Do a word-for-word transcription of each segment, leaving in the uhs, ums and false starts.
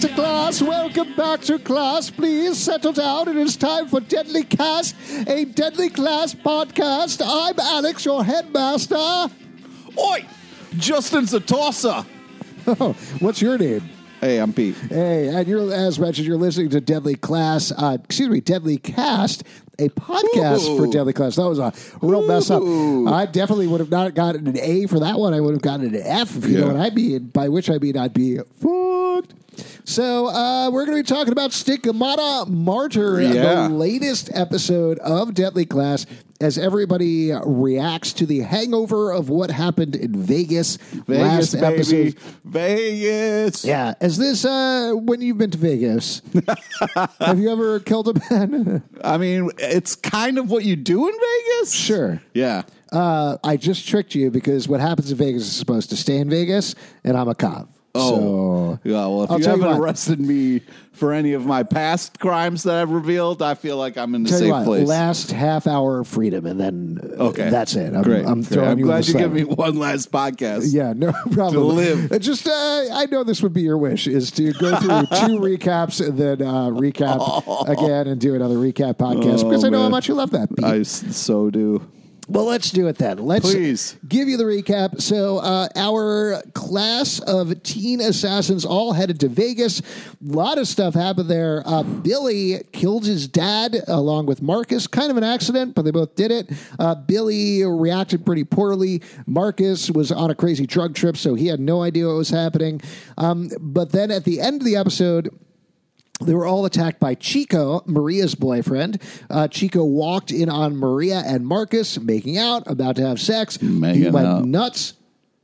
to class. Welcome back to class. Please settle down. It is time for Deadly Cast, a Deadly Class podcast. I'm Alex, your headmaster. Oi! Justin Zatossa. Oh, what's your name? Hey, I'm Pete. Hey, and you're, as mentioned, you're listening to Deadly Class, uh, excuse me, Deadly Cast, a podcast Ooh. for Deadly Class. That was a real mess up. Ooh. I definitely would have not gotten an A for that one. I would have gotten an F, if you Yeah. know what I mean, by which I mean I'd be fucked. So uh, we're going to be talking about Stigmata Martyr, Yeah. the latest episode of Deadly Class, as everybody reacts to the hangover of what happened in Vegas, Vegas, last baby. episode. Vegas. Yeah. Is this, uh, when you've been to Vegas, have you ever killed a man? I mean, it's kind of what you do in Vegas. Sure. Yeah. Uh, I just tricked you because what happens in Vegas is supposed to stay in Vegas, and I'm a cop. Oh. So, Yeah, well, if I'll you tell you haven't what. arrested me for any of my past crimes that I've revealed, I feel like I'm in a tell you safe what, place. last half hour of freedom, and then uh, Okay. that's it. I'm, Great. I'm Great. throwing I'm you in glad the you slab. give me one last podcast. Yeah, no problem. To live. Uh, Just, uh, I know this would be your wish, is to go through two recaps and then uh, recap Oh. again and do another recap podcast Oh, because I know how man. much you love that, Pete. I s- so do. Well, let's do it then. Let's Please. give you the recap. So, uh, our class of teen assassins all headed to Vegas. A lot of stuff happened there. Uh, Billy killed his dad along with Marcus. Kind of an accident, but they both did it. Uh, Billy reacted pretty poorly. Marcus was on a crazy drug trip, so he had no idea what was happening. Um, but then at the end of the episode, they were all attacked by Chico, Maria's boyfriend. Uh, Chico walked in on Maria and Marcus making out, about to have sex. Making he went out. nuts,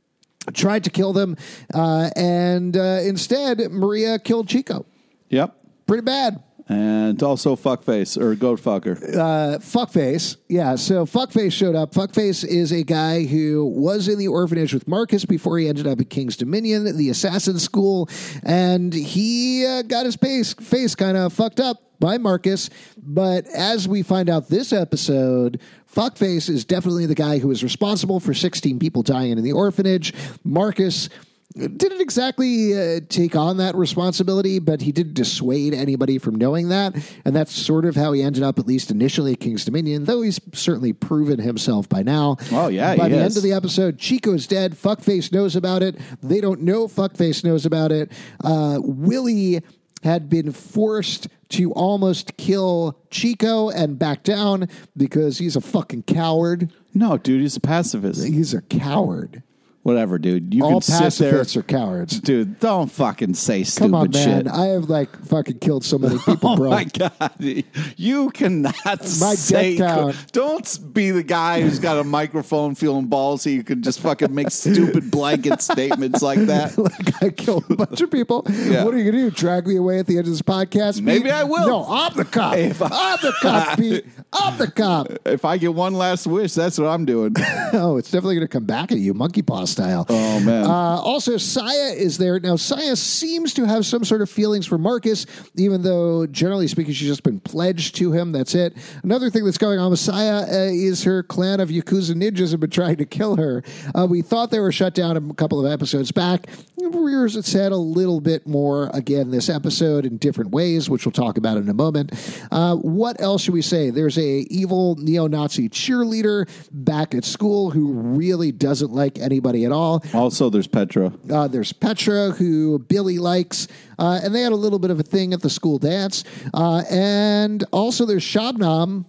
tried to kill them, uh, and uh, instead, Maria killed Chico. Yep. Pretty bad. And also fuckface or goat fucker. Uh, Fuckface. Yeah, so Fuckface showed up. Fuckface is a guy who was in the orphanage with Marcus before he ended up at King's Dominion, the assassin school, and he uh, got his face, face kind of fucked up by Marcus. But as we find out this episode, Fuckface is definitely the guy who is responsible for sixteen people dying in the orphanage. Marcus didn't exactly uh, take on that responsibility, but he didn't dissuade anybody from knowing that. And that's sort of how he ended up, at least initially, at King's Dominion, though he's certainly proven himself by now. Oh, yeah, By he the has. end of the episode, Chico's dead. Fuckface knows about it. They don't know Fuckface knows about it. Uh, Willie had been forced to almost kill Chico and back down because he's a fucking coward. No, dude, he's a pacifist. He's a coward. Whatever, dude. You All can sit there. pacifists are cowards. Dude, don't fucking say stupid Come on, man. shit. I have, like, fucking killed so many people, Oh bro. my god! You cannot My say. death count. Don't be the guy who's got a microphone feeling ballsy. You can just fucking make stupid blanket statements like that. Like, I killed a bunch of people. Yeah. What are you going to do? Drag me away at the end of this podcast? Pete? Maybe I will. No, I'm the cop. If I- I'm the cop, Pete. I'm the cop. If I get one last wish, that's what I'm doing. Oh, it's definitely going to come back at you, monkey paw style. Oh man. Uh, also, Saya is there. Now, Saya seems to have some sort of feelings for Marcus, even though, generally speaking, she's just been pledged to him. That's it. Another thing that's going on with Saya uh, is her clan of Yakuza ninjas have been trying to kill her. Uh, we thought they were shut down a couple of episodes back. Rears its head a little bit more again this episode in different ways, which we'll talk about in a moment. Uh, what else should we say? There's a evil neo-Nazi cheerleader back at school who really doesn't like anybody at all. Also, there's Petra. Uh, there's Petra, who Billy likes, uh, and they had a little bit of a thing at the school dance. Uh, and also there's Shabnam,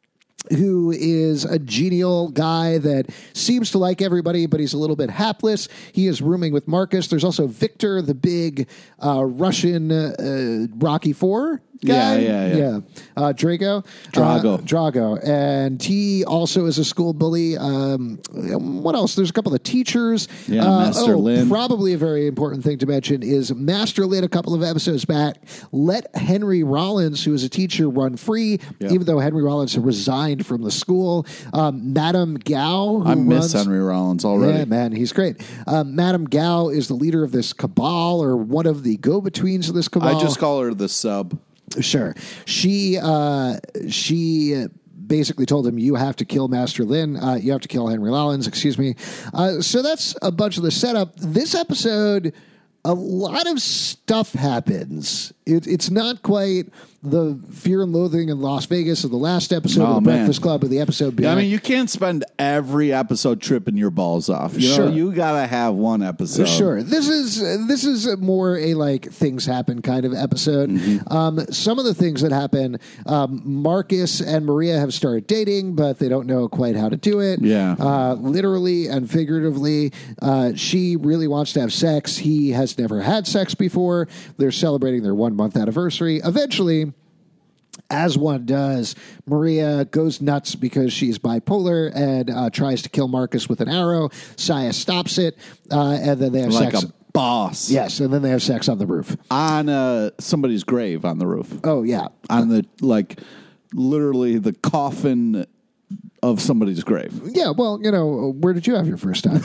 who is a genial guy that seems to like everybody, but he's a little bit hapless. He is rooming with Marcus. There's also Victor, the big uh, Russian uh, Rocky Four guy. Yeah, yeah, yeah. yeah. Uh, Drago. Drago. Uh, Drago. And he also is a school bully. Um, what else? There's a couple of teachers. Yeah, Uh, Master oh, Lin. Probably a very important thing to mention is Master Lin, a couple of episodes back, let Henry Rollins, who is a teacher, run free, Yep. even though Henry Rollins had resigned from the school. Um, Madame Gao, who I miss runs, Henry Rollins already. Yeah, man, he's great. Um, Madame Gao is the leader of this cabal, or one of the go-betweens of this cabal. I just call her the sub. Sure. She uh, she basically told him, you have to kill Master Lin. Uh, you have to kill Henry Rollins, excuse me. Uh, so that's a bunch of the setup. This episode a lot of stuff happens. It, it's not quite the Fear and Loathing in Las Vegas of the last episode Oh, of the man. Breakfast Club or the episode Yeah, I beyond. mean, you can't spend every episode tripping your balls off. You know, Sure. you gotta have one episode. Sure. This is this is more a like things happen kind of episode. Mm-hmm. Um, some of the things that happen, um, Marcus and Maria have started dating, but they don't know quite how to do it. Yeah. Uh, literally and figuratively, uh, she really wants to have sex. He has never had sex before. They're celebrating their one month anniversary. Eventually, as one does, Maria goes nuts because she's bipolar and uh, tries to kill Marcus with an arrow. Saya stops it, uh, and then they have Like sex. a boss. Yes, and then they have sex on the roof. On uh, somebody's grave on the roof. Oh, yeah. On the, like, literally the coffin of somebody's grave. Yeah, well, you know, where did you have your first time?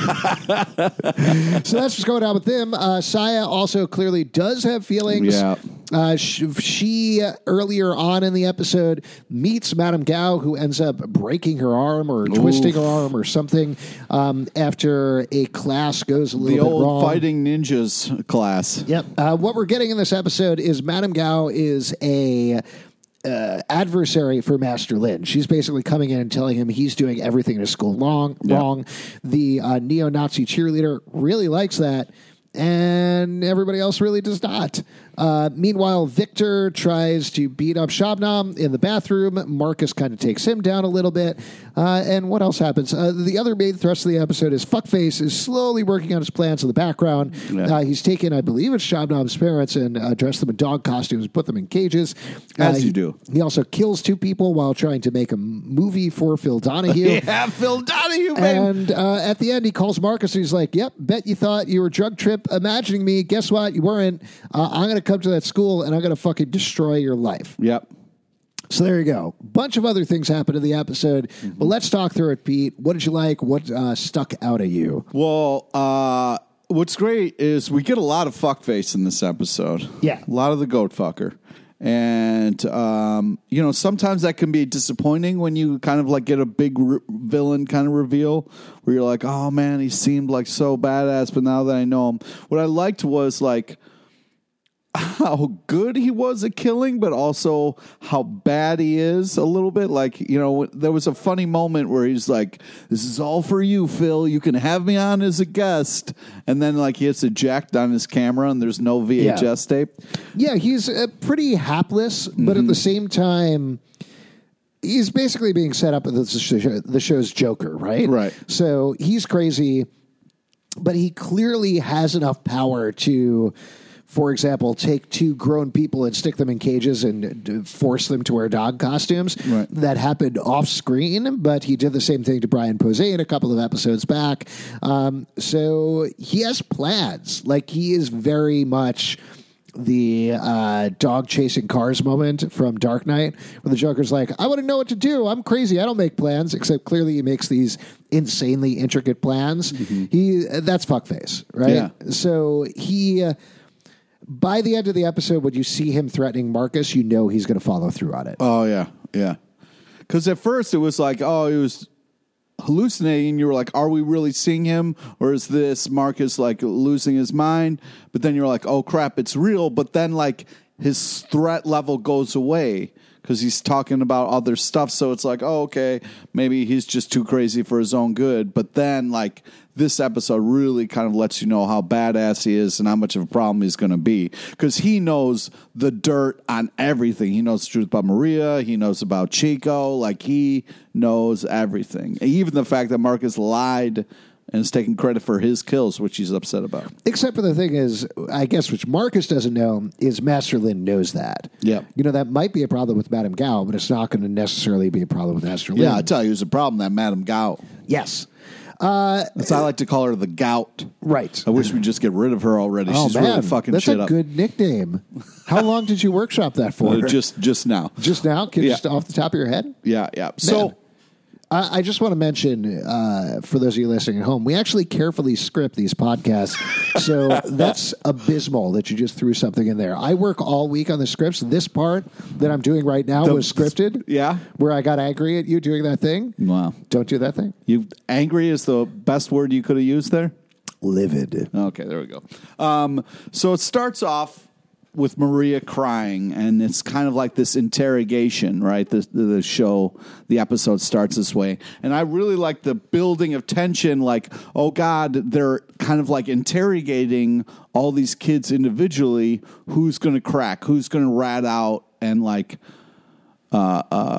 So that's what's going on with them. Uh, Saya also clearly does have feelings. Yeah. Uh, she, she uh, earlier on in the episode meets Madame Gao, who ends up breaking her arm or twisting her arm or something um, after a class goes a little The bit old wrong. fighting ninjas class. Yep. Uh, what we're getting in this episode is Madame Gao is a uh, adversary for Master Lin. She's basically coming in and telling him he's doing everything in his school wrong. Yeah. Wrong. The uh, neo-Nazi cheerleader really likes that, and everybody else really does not. Uh, meanwhile, Victor tries to beat up Shabnam in the bathroom. Marcus kind of takes him down a little bit. Uh, and what else happens? Uh, the other main thrust of the episode is Fuckface is slowly working on his plans in the background. Yeah. Uh, he's taken, I believe it's Shabnam's parents, and uh, dressed them in dog costumes, put them in cages. As Uh, you he- do. He also kills two people while trying to make a m- movie for Phil Donahue. Yeah, Phil Donahue, baby. And uh, at the end, he calls Marcus and he's like, yep, bet you thought you were drug trip imagining me. Guess what? You weren't. Uh, I'm going to come to that school and I'm going to fucking destroy your life. Yep. So there you go. Bunch of other things happened in the episode, but let's talk through it, Pete. What did you like? What uh, stuck out at you? Well, uh, what's great is we get a lot of fuckface in this episode. Yeah. A lot of the goat fucker. And, um, you know, sometimes that can be disappointing when you kind of like get a big re- villain kind of reveal where you're like, oh man, he seemed like so badass, but now that I know him. What I liked was like how good he was at killing, but also how bad he is a little bit. Like, you know, there was a funny moment where he's like, this is all for you, Phil. You can have me on as a guest. And then, like, he hits eject on his camera and there's no V H S Yeah. tape. Yeah, he's uh, pretty hapless, but at the same time, he's basically being set up as the show- the show's Joker, right? Right. So he's crazy, but he clearly has enough power to, for example, take two grown people and stick them in cages and uh, force them to wear dog costumes. Right. That happened off screen, but he did the same thing to Brian Posehn a couple of episodes back. Um, so he has plans. Like, he is very much the uh, dog chasing cars moment from Dark Knight, where the Joker's like, I want to know what to do. I'm crazy. I don't make plans, except clearly he makes these insanely intricate plans. He That's fuckface, right? Yeah. So he... Uh, by the end of the episode, when you see him threatening Marcus, you know he's going to follow through on it. Oh, yeah. Yeah. Because at first it was like, oh, he was hallucinating. You were like, are we really seeing him? Or is this Marcus like losing his mind? But then you're like, oh, crap, it's real. But then like his threat level goes away because he's talking about other stuff. So it's like, oh, okay, maybe he's just too crazy for his own good. But then like this episode really kind of lets you know how badass he is and how much of a problem he's going to be, because he knows the dirt on everything. He knows the truth about Maria. He knows about Chico. Like, he knows everything. Even the fact that Marcus lied and is taking credit for his kills, which he's upset about. Except for the thing is, I guess, which Marcus doesn't know, is Master Lin knows that. Yeah. You know, that might be a problem with Madame Gao, but it's not going to necessarily be a problem with Master Lin. Yeah, I tell you, it's a problem, that Madame Gout. Yes. Uh, That's I like to call her the Gout. right. I wish we'd just get rid of her already. Oh, She's man. really fucking That's shit a up. good nickname. How long did you workshop that for? Uh, just just now. Just now? Can you Yeah. Just off the top of your head? Yeah, yeah. So Man. I, I just want to mention, uh, for those of you listening at home, we actually carefully script these podcasts. So that's abysmal that you just threw something in there. I work all week on the scripts. This part that I'm doing right now The- was scripted. Yeah. Where I got angry at you doing that thing. Wow. Don't do that thing. You angry is the best word you could have used there? livid. Okay, there we go. Um, so it starts off with Maria crying, and it's kind of like this interrogation, right? The, the show, the episode starts this way. And I really like the building of tension, like, oh, God, they're kind of like interrogating all these kids individually. Who's going to crack? Who's going to rat out and, like, uh, uh,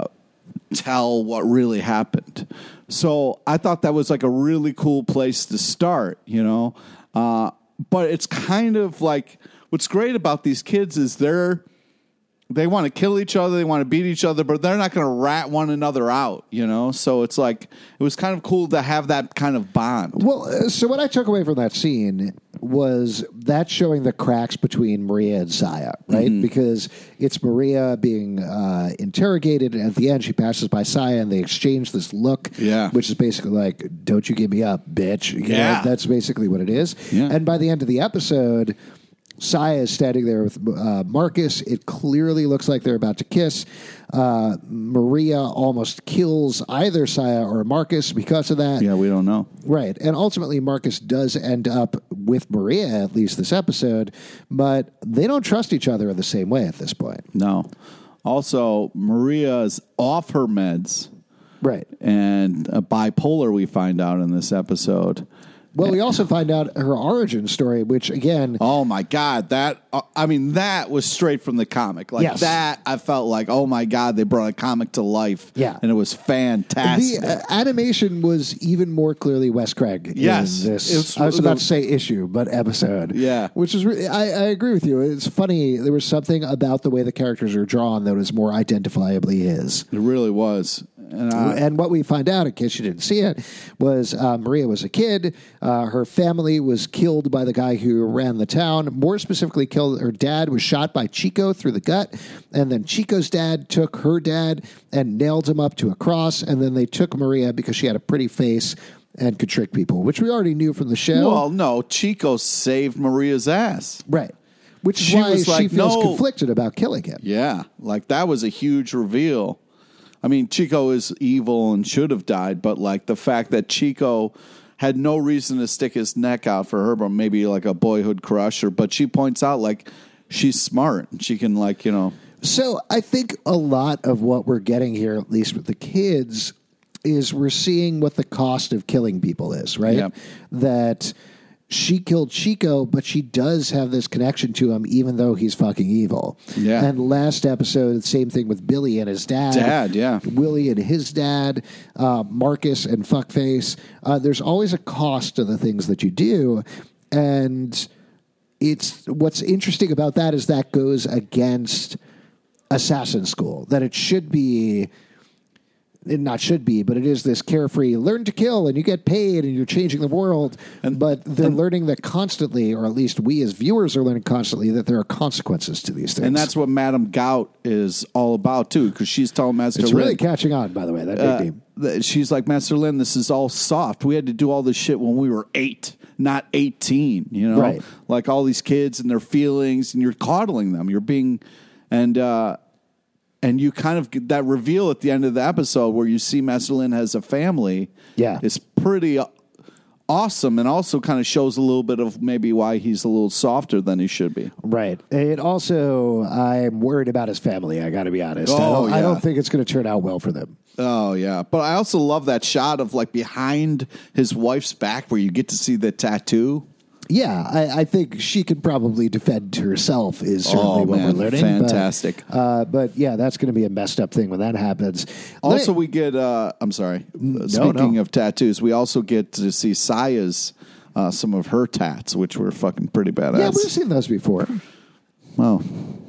tell what really happened? So I thought that was, like, a really cool place to start, you know? Uh, but it's kind of like... What's great about these kids is they're they want to kill each other, they want to beat each other, but they're not going to rat one another out, you know? So it's like, it was kind of cool to have that kind of bond. Well, uh, so what I took away from that scene was that showing the cracks between Maria and Saya, right? Mm-hmm. Because it's Maria being uh, interrogated, and at the end she passes by Saya and they exchange this look, yeah. which is basically like, don't you give me up, bitch. You yeah. know, that's basically what it is. Yeah. And by the end of the episode... Saya is standing there with uh, Marcus. It clearly looks like they're about to kiss. Uh, Maria almost kills either Saya or Marcus because of that. Yeah, we don't know. Right. And ultimately, Marcus does end up with Maria, at least this episode, but they don't trust each other in the same way at this point. No. Also, Maria is off her meds. Right. And uh, bipolar, we find out in this episode. Well, we also find out her origin story, which, again... Oh, my God. That, uh, I mean, that was straight from the comic. Like, yes. that, I felt like, oh, my God, they brought a comic to life. Yeah. And it was fantastic. The uh, animation was even more clearly Wes Craig yes. in this. Was, I was about the, to say issue, but episode. Yeah. Which is, re- I, I agree with you. It's funny. There was something about the way the characters are drawn that was more identifiably his. It really was. And, I, and what we find out, in case you didn't see it, was uh, Maria was a kid. Uh, her family was killed by the guy who ran the town. More specifically, killed. Her dad was shot by Chico through the gut, and then Chico's dad took her dad and nailed him up to a cross. And then they took Maria because she had a pretty face and could trick people, which we already knew from the show. Well, no, Chico saved Maria's ass, right? Which is she why was like, she feels no. conflicted about killing him. Yeah, like that was a huge reveal. I mean, Chico is evil and should have died, but like the fact that Chico had no reason to stick his neck out for her, but maybe like a boyhood crush, or but she points out like she's smart and she can like, you know. So I think a lot of what we're getting here, at least with the kids, is we're seeing what the cost of killing people is, right? Yep. That she killed Chico, but she does have this connection to him, even though he's fucking evil. Yeah. And last episode, same thing with Billy and his dad. Dad, yeah. Willie and his dad, uh, Marcus and Fuckface. Uh, there's always a cost to the things that you do. And it's what's interesting about that is that goes against Assassin School, that it should be... It not should be, but it is this carefree, learn to kill and you get paid and you're changing the world. And, but they're and, learning that constantly, or at least we as viewers are learning constantly, that there are consequences to these things. And that's what Madame Gout is all about, too, because she's telling Master It's Lin. really catching on, by the way, that uh, name. th- She's like, Master Lin, this is all soft. We had to do all this shit when we were eight, not eighteen, you know? Right. Like all these kids and their feelings, and you're coddling them. You're being... And... uh And you kind of get that reveal at the end of the episode where you see Master Lin has a family. Yeah. It's pretty awesome, and also kind of shows a little bit of maybe why he's a little softer than he should be. Right. It also, I'm worried about his family, I got to be honest. Oh, I, don't, yeah. I don't think it's going to turn out well for them. Oh, yeah. But I also love that shot of like behind his wife's back where you get to see the tattoo. Yeah, I, I think she can probably defend herself is certainly oh, what man, we're learning. Fantastic. But, uh, but yeah, that's going to be a messed up thing when that happens. Also, me, we get, uh, I'm sorry, no, speaking no. of tattoos, we also get to see Saya's, uh, some of her tats, which were fucking pretty badass. Yeah, we've seen those before. Well,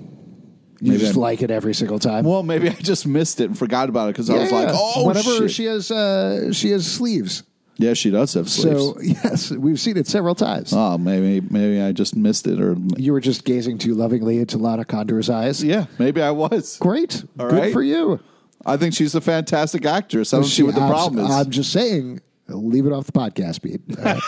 you maybe just I'm, like it every single time. Well, maybe I just missed it and forgot about it because yeah, I was like, oh, whenever shit. she has, uh, she has sleeves. Yeah, she does have sleeves. So yes, we've seen it several times. Oh, maybe maybe I just missed it, or you were just gazing too lovingly into Lana Condor's eyes. Yeah, maybe I was. Great, All good right. for you. I think she's a fantastic actress. I don't She see what the abs- problem is. I'm just saying. Leave it off the podcast, Pete. Uh,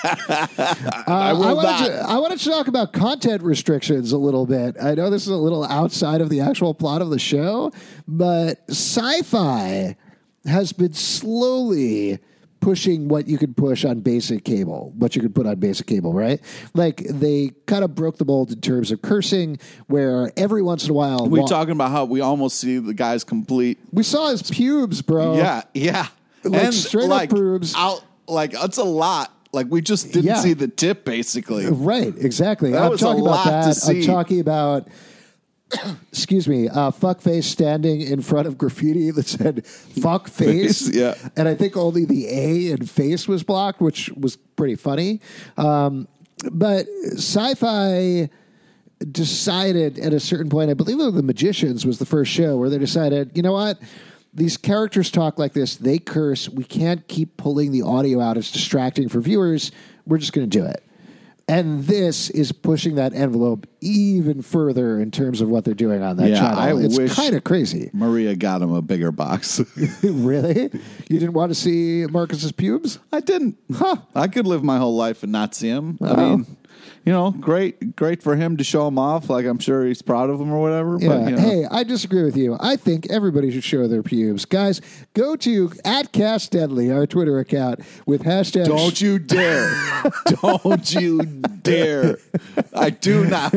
I will I wanted, not. to, I wanted to talk about content restrictions a little bit. I know this is a little outside of the actual plot of the show, but Sci-Fi has been slowly pushing what you could push on basic cable, what you could put on basic cable, right? Like they kind of broke the mold in terms of cursing, where every once in a while We're wa- talking about how we almost see the guy's complete. we saw his pubes, bro. Yeah, yeah. Like, straight up like, pubes. Out, like, it's a lot. Like, we just didn't Yeah. see the tip, basically. Right, exactly. That I'm was a talking lot about to that. see. I'm talking about, excuse me, uh, fuckface standing in front of graffiti that said fuckface. Yeah. And I think only the A in face was blocked, which was pretty funny. Um, but Sci-Fi decided at a certain point, I believe it was The Magicians was the first show, where they decided, you know what? These characters talk like this. They curse. We can't keep pulling the audio out. It's distracting for viewers. We're just going to do it. And this is pushing that envelope even further in terms of what they're doing on that Yeah, channel. I it's wish- kind of crazy. Maria got him a bigger box. Really? You didn't want to see Marcus's pubes? I didn't. Huh. I could live my whole life and not see him. I Oh. mean, you know, great, great for him to show him off. Like, I'm sure he's proud of him or whatever. Yeah. But, you know. Hey, I disagree with you. I think everybody should show their pubes. Guys, go to at Cast Deadly, our Twitter account, with hashtag. Don't you dare. Don't you dare. I do not.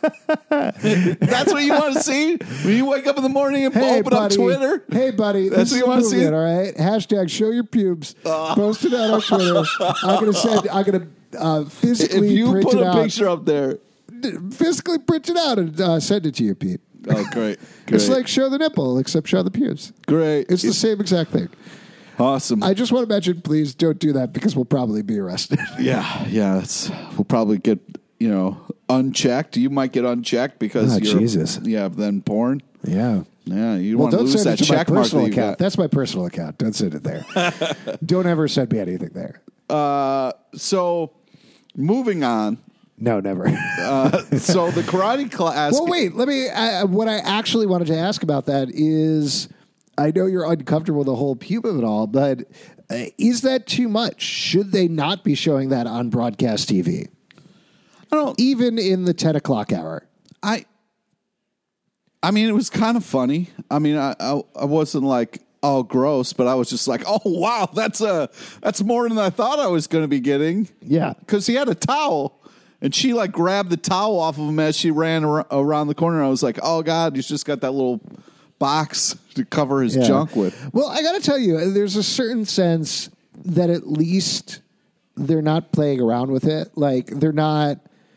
That's what you want to see? When you wake up in the morning and Hey, open buddy. up Twitter? Hey, buddy. That's this what you is wanna see? movement, all right? Hashtag show your pubes. Post it out on Twitter. I'm going to send, I'm going to uh, If physically you print put it a out. picture up there. Physically print it out and uh, send it to you, Pete. Oh, great. great. It's like show the nipple, except show the pubes. great. It's the same exact thing. awesome. I just want to mention, please don't do that because we'll probably be arrested. yeah, yeah. It's, we'll probably get, you know, unchecked. You might get unchecked because Oh, you're. Jesus. Yeah, then porn. Yeah. Yeah, you Well, want to don't lose send it that to my check mark personal that you account. got. That's my personal account. Don't send it there. Don't ever send me anything there. Uh, so, moving on. No, never. Uh, so the karate class. Well, wait. Let me. Uh, what I actually wanted to ask about that is, I know you're uncomfortable with the whole pube of it all, but uh, is that too much? Should they not be showing that on broadcast T V, I don't. even in the ten o'clock hour? I. I mean, it was kind of funny. I mean, I, I I wasn't like, oh, gross, but I was just like, oh wow, that's a that's more than I thought I was going to be getting. Yeah. Because he had a towel, and she like grabbed the towel off of him as she ran ar- around the corner. I was like, oh god, he's just got that little box to cover his Yeah. junk with. Well, I got to tell you, there's a certain sense that at least they're not playing around with it. Like they're not.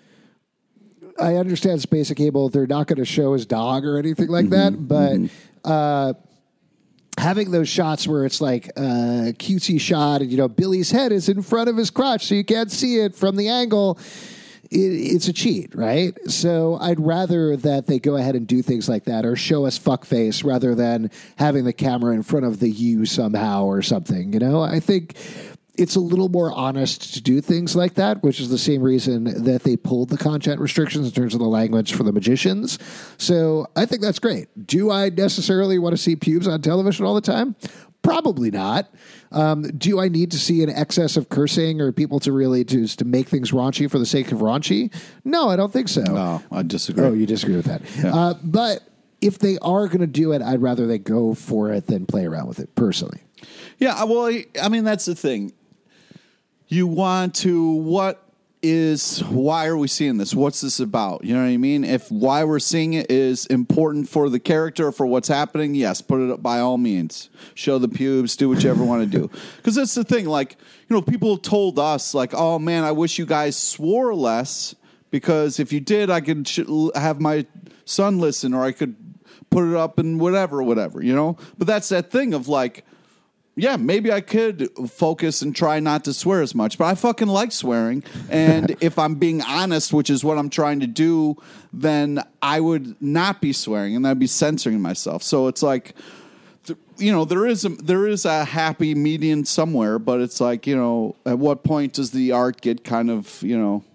I understand it's basic cable. They're not going to show his dog or anything like that, but. Uh, Having those shots where it's like a cutesy shot and, you know, Billy's head is in front of his crotch so you can't see it from the angle, it, it's a cheat, right? So I'd rather that they go ahead and do things like that or show us fuckface rather than having the camera in front of the U somehow or something, you know? I think it's a little more honest to do things like that, which is the same reason that they pulled the content restrictions in terms of the language for the magicians. So I think that's great. Do I necessarily want to see pubes on television all the time? Probably not. Um, do I need to see an excess of cursing or people to really just to make things raunchy for the sake of raunchy? No, I don't think so. No, I disagree. Oh, you disagree with that. Yeah. Uh, but if they are going to do it, I'd rather they go for it than play around with it, personally. Yeah, well, I mean, that's the thing. You want to, what is, why are we seeing this? What's this about? You know what I mean? If why we're seeing it is important for the character, for what's happening, yes, put it up by all means. Show the pubes, do what you ever want to do. Because that's the thing, like, you know, people told us, like, oh man, I wish you guys swore less, because if you did, I could sh- have my son listen, or I could put it up and whatever, whatever, you know? But that's that thing of like, yeah, maybe I could focus and try not to swear as much, but I fucking like swearing. And if I'm being honest, which is what I'm trying to do, then I would not be swearing and I'd be censoring myself. So it's like, you know, there is a, there is a happy median somewhere, but it's like, you know, at what point does the art get kind of, you know,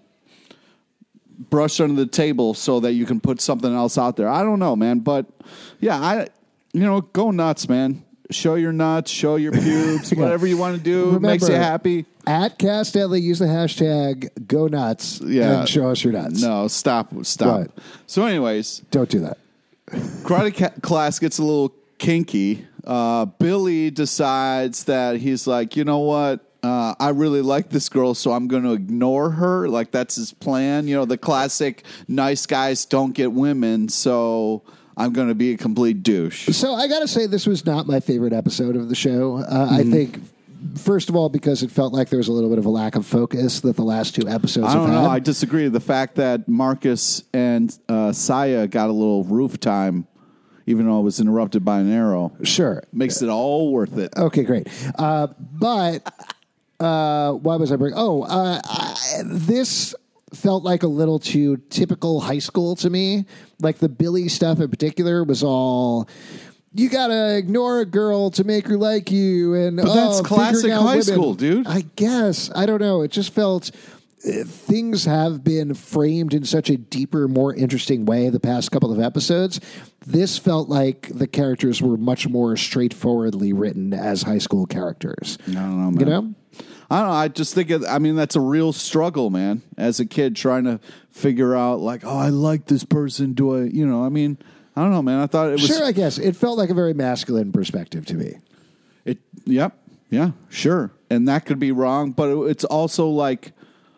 brushed under the table so that you can put something else out there? I don't know, man. But yeah, I, you know, go nuts, man. Show your nuts, show your pubes, Yeah. whatever you want to do. Remember, makes you happy. At Cast Deadly, use the hashtag go nuts Yeah. and show us your nuts. No, stop, stop. What? So anyways, Don't do that. karate ca- class gets a little kinky. uh, Billy decides that he's like, you know what? Uh, I really like this girl, so I'm going to ignore her. Like, that's his plan. You know, the classic nice guys don't get women, so I'm going to be a complete douche. So I got to say, this was not my favorite episode of the show. Uh, mm-hmm. I think, first of all, because it felt like there was a little bit of a lack of focus that the last two episodes I don't have know. had. I disagree. The fact that Marcus and uh, Saya got a little roof time, even though it was interrupted by an arrow, sure, makes it all worth it. Okay, great. Uh, but uh, why was I bringing? Oh, uh, I, this felt like a little too typical high school to me. Like the Billy stuff in particular was all, you gotta ignore a girl to make her like you, and but that's oh, classic high women. school, dude. I guess I don't know. It just felt uh, things have been framed in such a deeper, more interesting way the past couple of episodes. This felt like the characters were much more straightforwardly written as high school characters. I don't know, man. You know. I don't know. I just think, it, I mean, that's a real struggle, man. As a kid trying to figure out, like, oh, I like this person. Do I, you know, I mean, I don't know, man. I thought it was. Sure, I guess. It felt like a very masculine perspective to me. It, yep. Yeah, sure. And that could be wrong, but it, it's also like,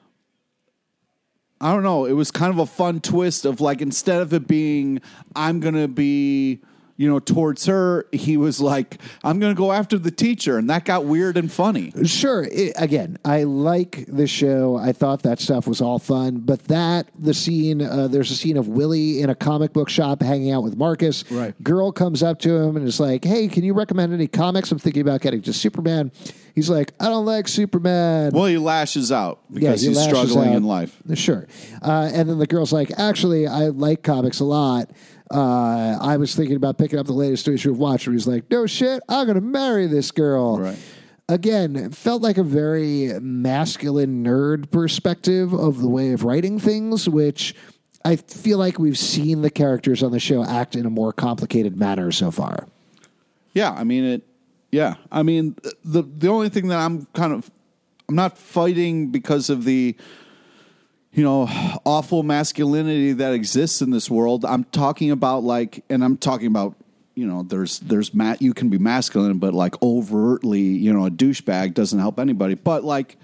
I don't know. It was kind of a fun twist of like, instead of it being, I'm going to be, you know, towards her, he was like, I'm going to go after the teacher. And that got weird and funny. Sure. It, again, I like the show. I thought that stuff was all fun. But that, the scene, uh, there's a scene of Willie in a comic book shop hanging out with Marcus. Right. Girl comes up to him and is like, hey, can you recommend any comics? I'm thinking about getting to Superman. He's like, I don't like Superman. Well, he lashes out because yeah, he he's struggling out. in life. Sure. Uh, and then the girl's like, actually, I like comics a lot. Uh, I was thinking about picking up the latest issue of Watchmen. He's like, no shit, I'm going to marry this girl. Right. Again, it felt like a very masculine nerd perspective of the way of writing things, which I feel like we've seen the characters on the show act in a more complicated manner so far. Yeah, I mean it. Yeah, I mean the the only thing that I'm kind of I'm not fighting because of the, you know, awful masculinity that exists in this world. I'm talking about like, and I'm talking about, you know, there's there's ma- you can be masculine, but like overtly, you know, a douchebag doesn't help anybody. But like,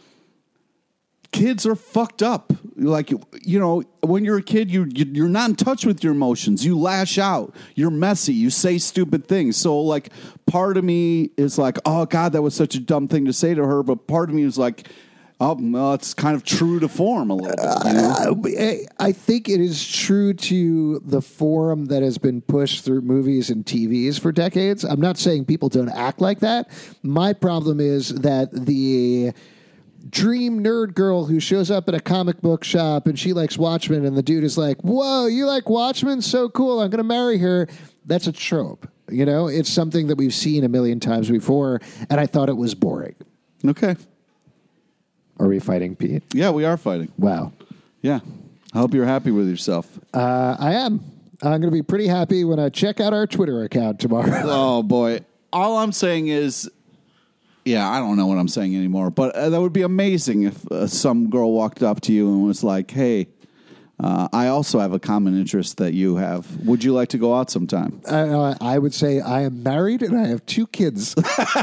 kids are fucked up. Like, you know, when you're a kid, you, you you're not in touch with your emotions. You lash out. You're messy. You say stupid things. So like, part of me is like, oh God, that was such a dumb thing to say to her. But part of me is like, oh, well, it's kind of true to form a little bit. You know? Uh, I think it is true to the form that has been pushed through movies and T Vs for decades. I'm not saying people don't act like that. My problem is that the dream nerd girl who shows up at a comic book shop and she likes Watchmen and the dude is like, whoa, you like Watchmen? So cool. I'm going to marry her. That's a trope. You know, it's something that we've seen a million times before, and I thought it was boring. Okay. Are we fighting, Pete? Yeah, we are fighting. Wow. Yeah. I hope you're happy with yourself. Uh, I am. I'm going to be pretty happy when I check out our Twitter account tomorrow. Oh, boy. All I'm saying is, yeah, I don't know what I'm saying anymore, but uh, that would be amazing if uh, some girl walked up to you and was like, hey, uh, I also have a common interest that you have. Would you like to go out sometime? Uh, I would say I am married and I have two kids.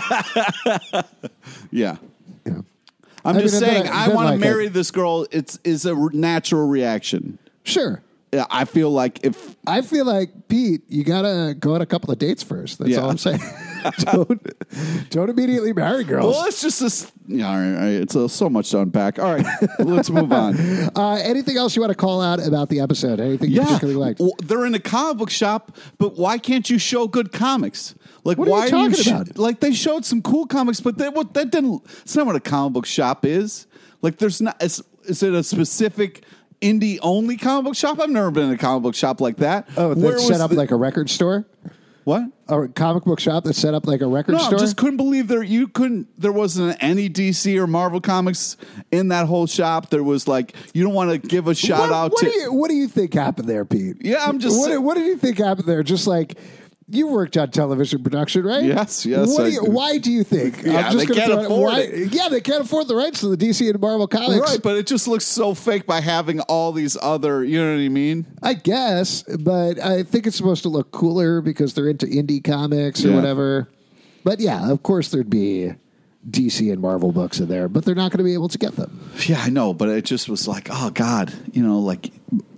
Yeah. Yeah. I'm I just mean, saying, then, I then want to like marry it. this girl. It's is a natural reaction. Sure. Yeah, I feel like if I feel like, Pete, you got to go on a couple of dates first. That's Yeah. all I'm saying. don't, don't immediately marry girls. well, it's just this. Yeah, all right, all right. It's uh, so much to unpack. All right, let's move on. Uh, anything else you want to call out about the episode? Anything you Yeah, particularly liked? well, they're in a comic book shop, but why can't you show good comics? Like, What are you why talking sh- about? Like, they showed some cool comics, but they, what, that didn't. It's not what a comic book shop is. Like, there's not. Is, is it a specific indie only comic book shop? I've never been in a comic book shop like that. Oh, Where that's was set up the- like a record store? what? A comic book shop that's set up like a record No, store? I just couldn't believe there. You couldn't. There wasn't any D C or Marvel comics in that whole shop. There was like, you don't want to give a shout what, out what to. Do you, what do you think happened there, Pete? Yeah, I'm just What, saying- what did you think happened there? Just like You worked on television production, right? Yes, yes, What I do you, do. why do you think? Yeah, I'm just they gonna can't throw afford why, it. Yeah, they can't afford the rights to the D C and Marvel comics. Right, but it just looks so fake by having all these other, you know what I mean? I guess, but I think it's supposed to look cooler because they're into indie comics or Yeah. whatever. But yeah, of course there'd be D C and Marvel books in there, but they're not going to be able to get them. Yeah, I know, but it just was like, oh, God, you know, like,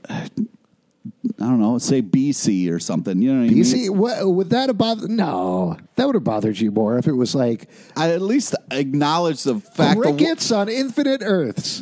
I don't know, say B C or something. You know what I mean? B C, what, would that have bothered? No, that would have bothered you more if it was like I at least acknowledge the fact that. crickets on infinite Earths.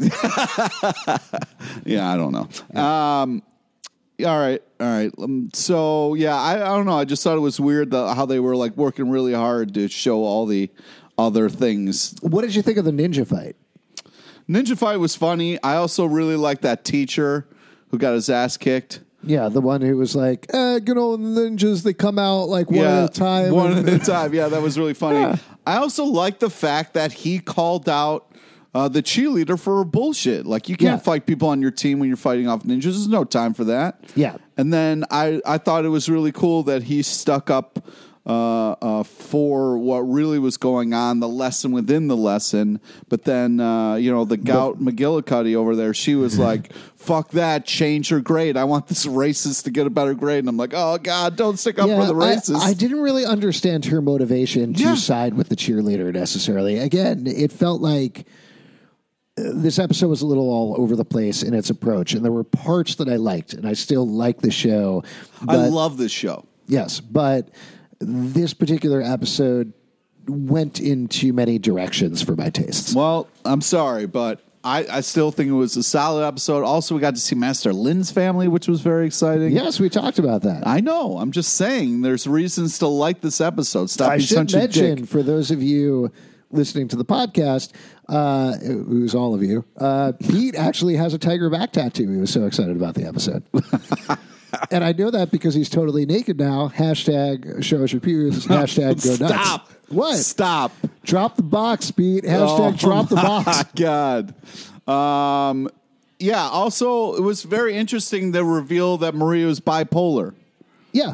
Yeah, I don't know. Um, all right, all right. Um, so yeah, I, I don't know. I just thought it was weird the, how they were like working really hard to show all the other things. What did you think of the ninja fight? Ninja Fight was funny. I also really liked that teacher who got his ass kicked. Yeah, the one who was like, eh, you know, ninjas, they come out like one yeah, at a time. One at a time. Yeah, that was really funny. Yeah. I also like the fact that he called out uh, the cheerleader for bullshit. Like, you can't Yeah. fight people on your team when you're fighting off ninjas. There's no time for that. Yeah. And then I, I thought it was really cool that he stuck up uh, uh, for what really was going on, the lesson within the lesson. But then, uh, you know, the gout McGillicuddy over there, she was like, fuck that, change her grade. I want this racist to get a better grade. And I'm like, oh, God, don't stick up for the I- racist. I, didn't really understand her motivation to Yeah. side with the cheerleader necessarily. Again, it felt like uh, this episode was a little all over the place in its approach, and there were parts that I liked, and I still like the show. I But, love this show. yes, but this particular episode went in too many directions for my tastes. Well, I'm sorry, but I, I still think it was a solid episode. Also, we got to see Master Lin's family, which was very exciting. Yes, we talked about that. I know. I'm just saying there's reasons to like this episode. Stop I being should such a mention, dick. for those of you listening to the podcast, uh, who's all of you, uh, Pete actually has a tiger back tattoo. He was so excited about the episode. And I know that because he's totally naked now. Hashtag show us your pews. Hashtag go nuts. Stop. What? Stop. Drop the box, Pete. Hashtag Oh, drop the box. my God. Um, yeah, also, it was very interesting to reveal that Maria was bipolar. Yeah.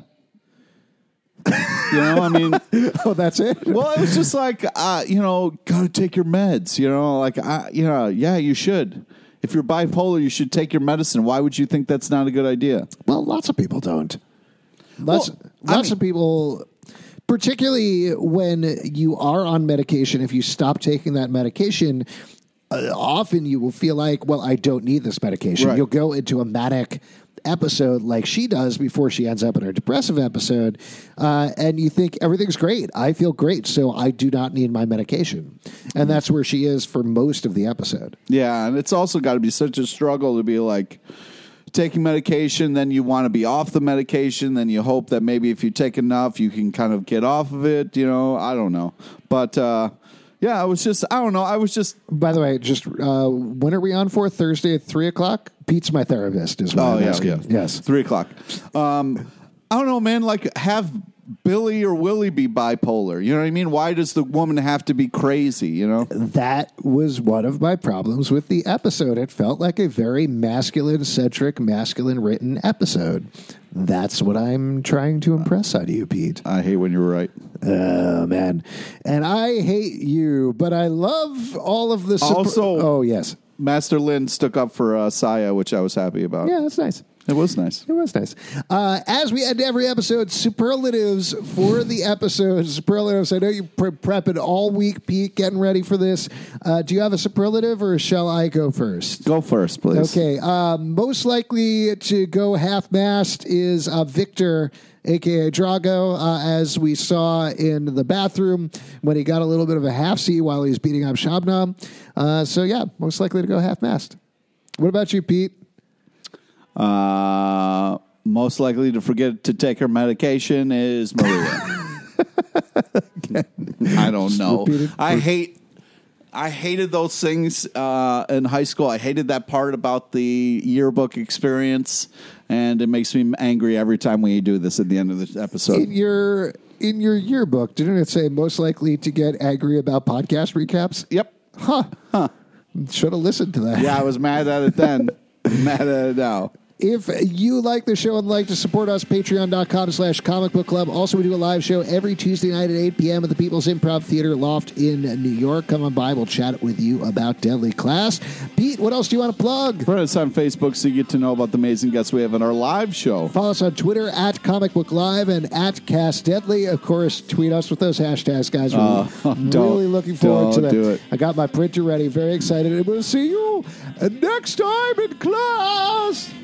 You know, I mean, Oh, that's it? well, it was just like, uh, you know, gotta take your meds. You know, like, I, you know, yeah, you should. If you're bipolar, you should take your medicine. Why would you think that's not a good idea? Well, lots of people don't. Lots, Well, I lots mean- of people, particularly when you are on medication, if you stop taking that medication, uh, often you will feel like, well, I don't need this medication. Right. You'll go into a manic episode like she does before she ends up in her depressive episode, uh, and you think everything's great. I feel great, so I do not need my medication. And that's where she is for most of the episode. Yeah, and it's also got to be such a struggle to be like taking medication, then you want to be off the medication, then you hope that maybe if you take enough, you can kind of get off of it. You know, I don't know. But uh, yeah, I was just, I don't know. I was just, By the way, just uh, when are we on for? Thursday at three o'clock? Pete's my therapist, is what oh, I'm yeah, asking. yeah. Yes. Three o'clock. Um, I don't know, man. Like, have Billy or Willie be bipolar. You know what I mean? Why does the woman have to be crazy, you know? That was one of my problems with the episode. It felt like a very masculine-centric, masculine-written episode. That's what I'm trying to impress on you, Pete. I hate when you're right. Oh, man. And I hate you, but I love all of the... Supr- Also- oh, yes. Master Lin stuck up for uh, Saya, which I was happy about. Yeah, that's nice. It was nice. It was nice. Uh, as we end every episode, superlatives for the episode. Superlatives. I know you're pre- prepping all week, Pete, getting ready for this. Uh, do you have a superlative, or shall I go first? Go first, please. Okay. Uh, most likely to go half-mast is uh, Victor, a k a. Drago, uh, as we saw in the bathroom when he got a little bit of a half-seat while he was beating up Shabnam. Uh, so, yeah, most likely to go half-mast. What about you, Pete? Uh, most likely to forget to take her medication is Maria. I don't know. Repeated. I hate. I hated those things uh, in high school. I hated that part about the yearbook experience, and it makes me angry every time we do this at the end of the episode. In your in your yearbook, didn't it say most likely to get angry about podcast recaps? Yep. Huh. Huh. Should have listened to that. Yeah, I was mad at it then. Mad at it now. If you like the show and like to support us, patreon.com slash comic book club. Also, we do a live show every Tuesday night at eight p.m. at the People's Improv Theater Loft in New York. Come on by. We'll chat with you about Deadly Class. Pete, what else do you want to plug? Friend us on Facebook so you get to know about the amazing guests we have on our live show. Follow us on Twitter at Comic Book Live and at Cast Deadly. Of course, tweet us with those hashtags, guys. We're Uh, really looking forward to don't that. do it. I got my printer ready. Very excited. And we'll see you next time in class.